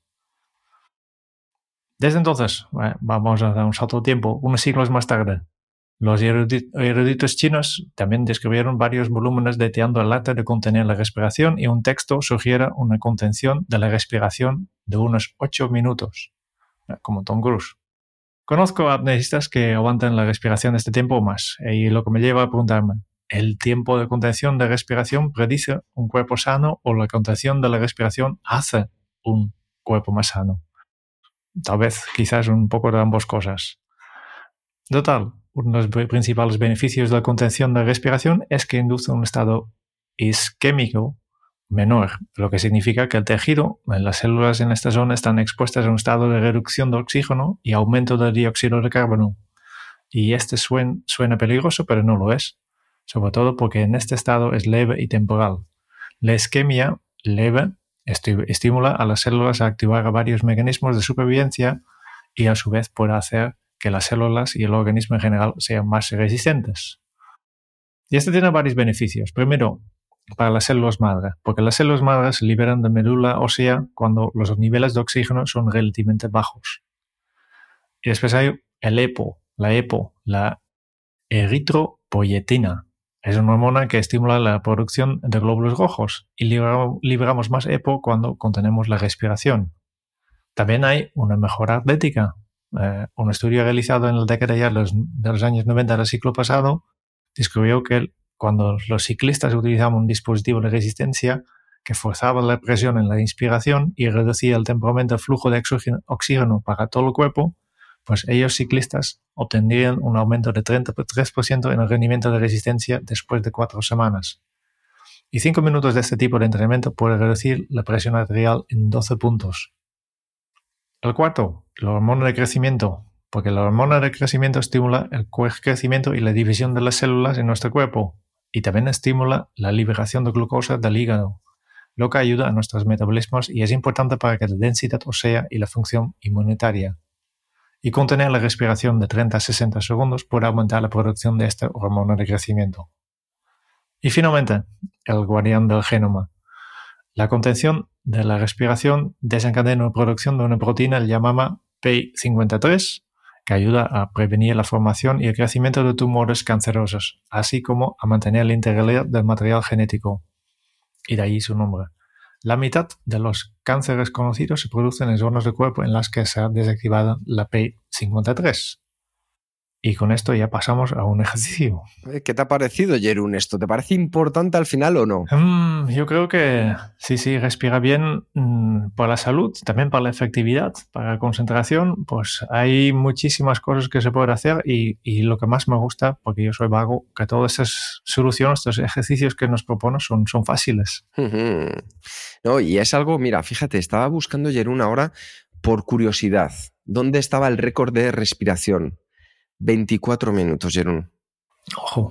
Desde entonces, vamos a dar un salto de tiempo, unos siglos más tarde, los eruditos chinos también describieron varios volúmenes detallando el arte de contener la respiración y un texto sugiere una contención de la respiración de unos 8 minutos, como Tom Cruise. Conozco apneístas que aguantan la respiración de este tiempo o más, y lo que me lleva a preguntarme, ¿el tiempo de contención de respiración predice un cuerpo sano o la contención de la respiración hace un cuerpo más sano. Tal vez, quizás, un poco de ambas cosas. Total, uno de los principales beneficios de la contención de respiración es que induce un estado isquémico menor, lo que significa que el tejido, las células en esta zona están expuestas a un estado de reducción de oxígeno y aumento de dióxido de carbono. Y suena peligroso, pero no lo es, sobre todo porque en este estado es leve y temporal. La isquemia leve estimula a las células a activar varios mecanismos de supervivencia y a su vez puede hacer que las células y el organismo en general sean más resistentes. Y esto tiene varios beneficios. Primero, para las células madre, porque las células madre se liberan de médula ósea cuando los niveles de oxígeno son relativamente bajos. Y después hay la eritropoyetina. Es una hormona que estimula la producción de glóbulos rojos y liberamos más EPO cuando contenemos la respiración. También hay una mejora atlética. Un estudio realizado en la década ya de los años 90 del siglo pasado descubrió que cuando los ciclistas utilizaban un dispositivo de resistencia que forzaba la presión en la inspiración y reducía el temporal del flujo de oxígeno para todo el cuerpo, pues ellos ciclistas obtendrían un aumento de 33% en el rendimiento de resistencia después de 4 semanas. Y 5 minutos de este tipo de entrenamiento puede reducir la presión arterial en 12 puntos. El cuarto, la hormona de crecimiento, porque la hormona de crecimiento estimula el crecimiento y la división de las células en nuestro cuerpo y también estimula la liberación de glucosa del hígado, lo que ayuda a nuestros metabolismos y es importante para que la densidad ósea y la función inmunitaria. Y contener la respiración de 30 a 60 segundos puede aumentar la producción de esta hormona de crecimiento. Y finalmente, el guardián del genoma. La contención de la respiración desencadena la producción de una proteína llamada P53, que ayuda a prevenir la formación y el crecimiento de tumores cancerosos, así como a mantener la integridad del material genético. Y de ahí su nombre. La mitad de los cánceres conocidos se producen en zonas del cuerpo en las que se ha desactivado la P53. Y con esto ya pasamos a un ejercicio. ¿Qué te ha parecido, Jeroen, esto? ¿Te parece importante al final o no? Yo creo que sí, respira bien para la salud, también para la efectividad, para la concentración. Pues hay muchísimas cosas que se pueden hacer y lo que más me gusta, porque yo soy vago, que todas estas soluciones, estos ejercicios que nos proponen son fáciles. No, y es algo, mira, fíjate, estaba buscando, Jeroen, ahora por curiosidad, ¿dónde estaba el récord de respiración? 24 minutos, Jeroen. Ojo.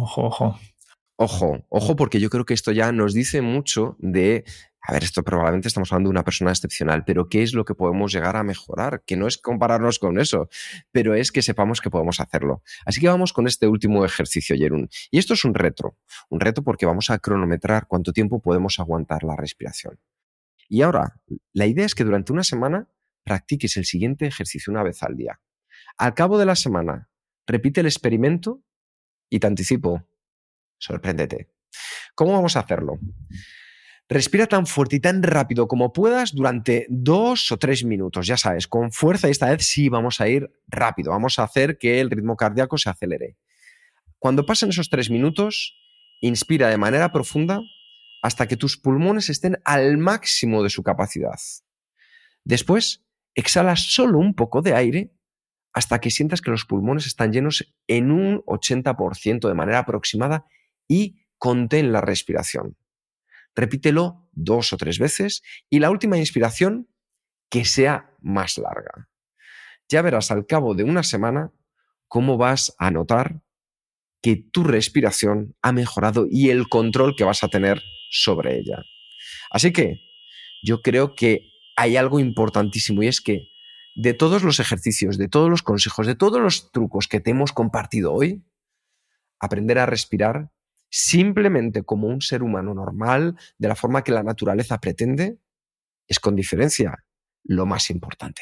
Ojo, porque yo creo que esto ya nos dice mucho de, a ver, esto probablemente estamos hablando de una persona excepcional, pero ¿qué es lo que podemos llegar a mejorar? Que no es compararnos con eso, pero es que sepamos que podemos hacerlo. Así que vamos con este último ejercicio, Jeroen. Y esto es un reto porque vamos a cronometrar cuánto tiempo podemos aguantar la respiración. Y ahora, la idea es que durante una semana practiques el siguiente ejercicio una vez al día. Al cabo de la semana, repite el experimento y te anticipo, sorpréndete. ¿Cómo vamos a hacerlo? Respira tan fuerte y tan rápido como puedas durante 2 o 3 minutos, ya sabes, con fuerza, y esta vez sí vamos a ir rápido, vamos a hacer que el ritmo cardíaco se acelere. Cuando pasen esos 3 minutos, inspira de manera profunda hasta que tus pulmones estén al máximo de su capacidad. Después, exhala solo un poco de aire hasta que sientas que los pulmones están llenos en un 80% de manera aproximada y contén la respiración. Repítelo 2 o 3 veces y la última inspiración que sea más larga. Ya verás al cabo de una semana cómo vas a notar que tu respiración ha mejorado y el control que vas a tener sobre ella. Así que yo creo que hay algo importantísimo y es que de todos los ejercicios, de todos los consejos, de todos los trucos que te hemos compartido hoy, aprender a respirar simplemente como un ser humano normal, de la forma que la naturaleza pretende, es con diferencia lo más importante.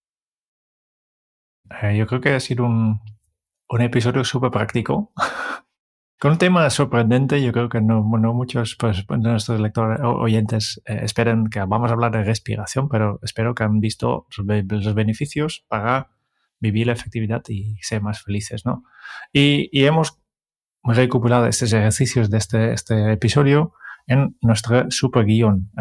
Yo creo que ha sido un episodio súper práctico. Con un tema sorprendente. Yo creo que no muchos de nuestros lectores oyentes esperan que vamos a hablar de respiración, pero espero que han visto los beneficios para vivir la efectividad y ser más felices, ¿no? Y hemos recopilado estos ejercicios de este episodio en nuestro super guión, el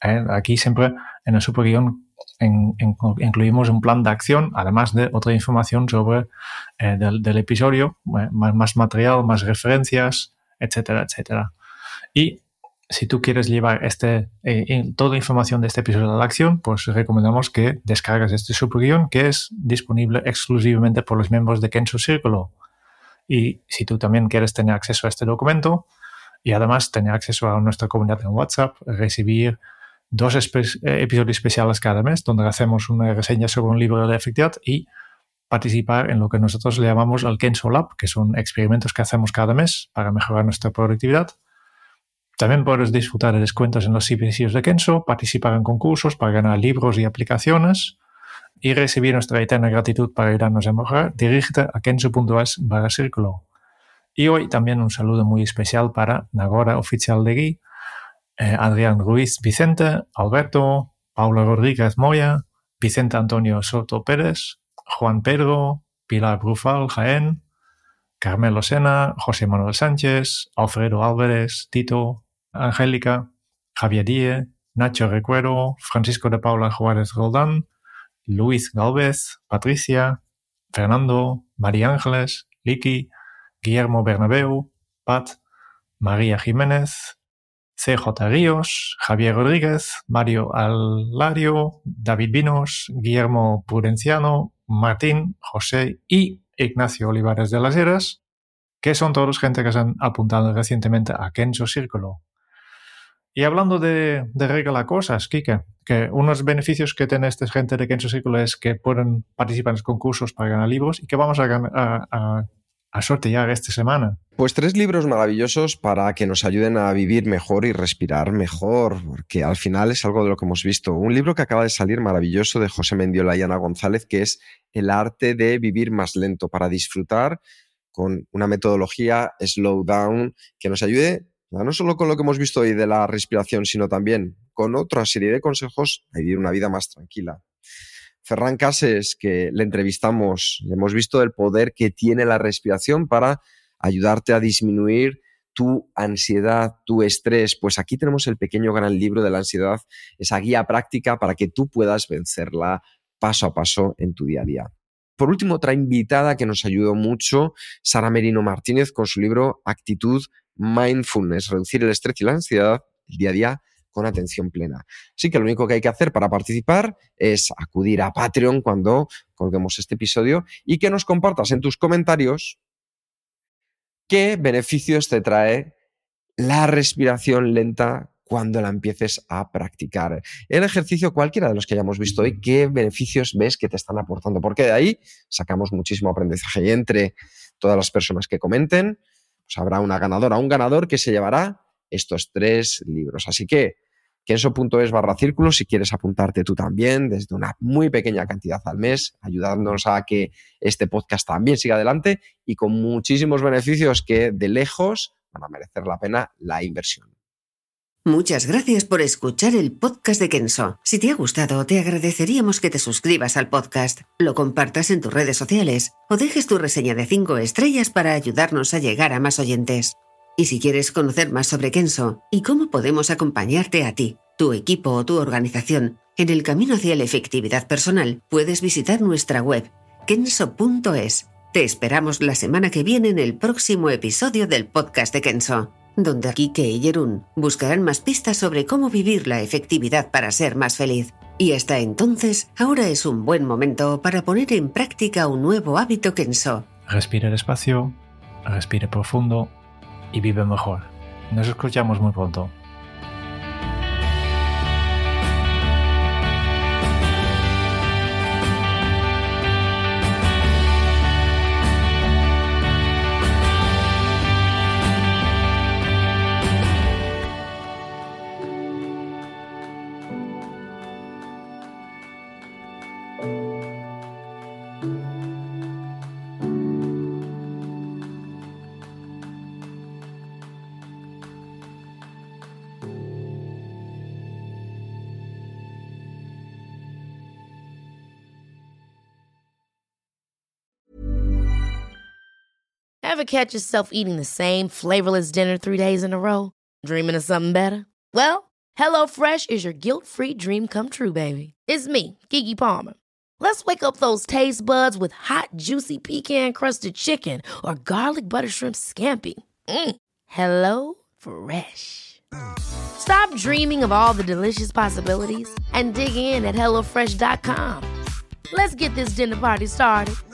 Aquí siempre en el superguión incluimos un plan de acción, además de otra información sobre del episodio, más material, más referencias, etcétera, etcétera. Y si tú quieres llevar toda la información de este episodio a la acción, pues recomendamos que descargues este superguión, que es disponible exclusivamente por los miembros de Kenso Círculo. Y si tú también quieres tener acceso a este documento y además tener acceso a nuestra comunidad en WhatsApp, recibir 2 episodios especiales cada mes donde hacemos una reseña sobre un libro de efectividad y participar en lo que nosotros le llamamos el Kenso Lab, que son experimentos que hacemos cada mes para mejorar nuestra productividad. También puedes disfrutar de descuentos en los servicios de Kenso, participar en concursos para ganar libros y aplicaciones y recibir nuestra eterna gratitud para ayudarnos a mejorar. Dirígete a kenso.es/círculo. Y hoy también un saludo muy especial para Nagora Oficial de Gui, Adrián Ruiz Vicente, Alberto, Paula Rodríguez Moya, Vicente Antonio Soto Pérez, Juan Pedro, Pilar Brufal Jaén, Carmelo Sena, José Manuel Sánchez, Alfredo Álvarez, Tito, Angélica, Javier Díez, Nacho Recuero, Francisco de Paula Juárez Roldán, Luis Galvez, Patricia, Fernando, María Ángeles, Liki, Guillermo Bernabeu, Pat, María Jiménez, CJ Ríos, Javier Rodríguez, Mario Alario, David Vinos, Guillermo Prudenciano, Martín, José y Ignacio Olivares de las Heras, que son todos gente que se han apuntado recientemente a Kenso Círculo. Y hablando de regalar cosas, Kike, que unos beneficios que tiene esta gente de Kenso Círculo es que pueden participar en los concursos para ganar libros y que vamos a sortear esta semana. Pues 3 libros maravillosos para que nos ayuden a vivir mejor y respirar mejor, porque al final es algo de lo que hemos visto. Un libro que acaba de salir maravilloso de José Mendiola y Ana González, que es El arte de vivir más lento, para disfrutar con una metodología slow down que nos ayude, no solo con lo que hemos visto hoy de la respiración, sino también con otra serie de consejos a vivir una vida más tranquila. Ferran Cases, que le entrevistamos, hemos visto el poder que tiene la respiración para ayudarte a disminuir tu ansiedad, tu estrés. Pues aquí tenemos el pequeño gran libro de la ansiedad, esa guía práctica para que tú puedas vencerla paso a paso en tu día a día. Por último, otra invitada que nos ayudó mucho, Sara Merino Martínez, con su libro Actitud Mindfulness, reducir el estrés y la ansiedad el día a día con atención plena. Así que lo único que hay que hacer para participar es acudir a Patreon cuando colguemos este episodio y que nos compartas en tus comentarios qué beneficios te trae la respiración lenta cuando la empieces a practicar. El ejercicio, cualquiera de los que hayamos visto hoy, ¿qué beneficios ves que te están aportando? Porque de ahí sacamos muchísimo aprendizaje. Y entre todas las personas que comenten, pues habrá una ganadora, un ganador que se llevará estos 3 libros. Así que kenso.es/círculo si quieres apuntarte tú también desde una muy pequeña cantidad al mes, ayudándonos a que este podcast también siga adelante y con muchísimos beneficios que de lejos van a merecer la pena la inversión. Muchas gracias por escuchar el podcast de Kenso. Si te ha gustado, te agradeceríamos que te suscribas al podcast, lo compartas en tus redes sociales o dejes tu reseña de 5 estrellas para ayudarnos a llegar a más oyentes. Y si quieres conocer más sobre Kenso y cómo podemos acompañarte a ti, tu equipo o tu organización en el camino hacia la efectividad personal, puedes visitar nuestra web, kenso.es. Te esperamos la semana que viene en el próximo episodio del podcast de Kenso, donde Kike y Jeroen buscarán más pistas sobre cómo vivir la efectividad para ser más feliz. Y hasta entonces, ahora es un buen momento para poner en práctica un nuevo hábito Kenso. Respire despacio, respire profundo y vive mejor. Nos escuchamos muy pronto. Ever catch yourself eating the same flavorless dinner 3 days in a row? Dreaming of something better? Well, HelloFresh is your guilt-free dream come true, baby. It's me, Keke Palmer. Let's wake up those taste buds with hot, juicy pecan-crusted chicken or garlic butter shrimp scampi. Hello Fresh. Stop dreaming of all the delicious possibilities and dig in at HelloFresh.com. Let's get this dinner party started.